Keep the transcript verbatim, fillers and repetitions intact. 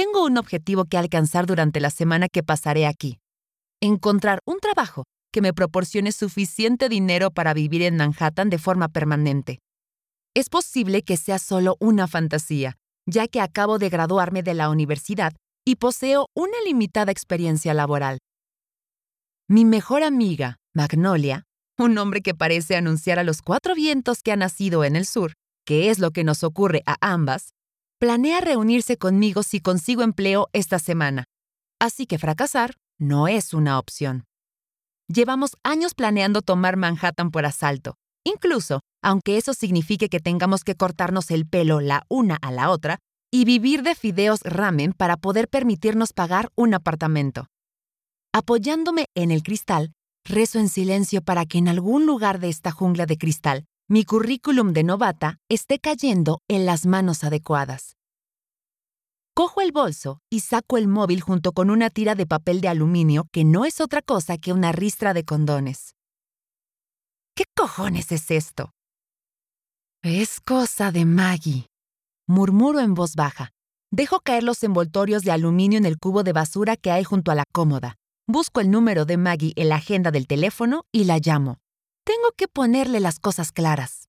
Tengo un objetivo que alcanzar durante la semana que pasaré aquí. Encontrar un trabajo que me proporcione suficiente dinero para vivir en Manhattan de forma permanente. Es posible que sea solo una fantasía, ya que acabo de graduarme de la universidad y poseo una limitada experiencia laboral. Mi mejor amiga, Magnolia, un nombre que parece anunciar a los cuatro vientos que ha nacido en el sur, que es lo que nos ocurre a ambas, planea reunirse conmigo si consigo empleo esta semana. Así que fracasar no es una opción. Llevamos años planeando tomar Manhattan por asalto, incluso aunque eso signifique que tengamos que cortarnos el pelo la una a la otra y vivir de fideos ramen para poder permitirnos pagar un apartamento. Apoyándome en el cristal, rezo en silencio para que en algún lugar de esta jungla de cristal, mi currículum de novata esté cayendo en las manos adecuadas. Cojo el bolso y saco el móvil junto con una tira de papel de aluminio que no es otra cosa que una ristra de condones. ¿Qué cojones es esto? Es cosa de Maggie, murmuro en voz baja. Dejo caer los envoltorios de aluminio en el cubo de basura que hay junto a la cómoda. Busco el número de Maggie en la agenda del teléfono y la llamo. Tengo que ponerle las cosas claras.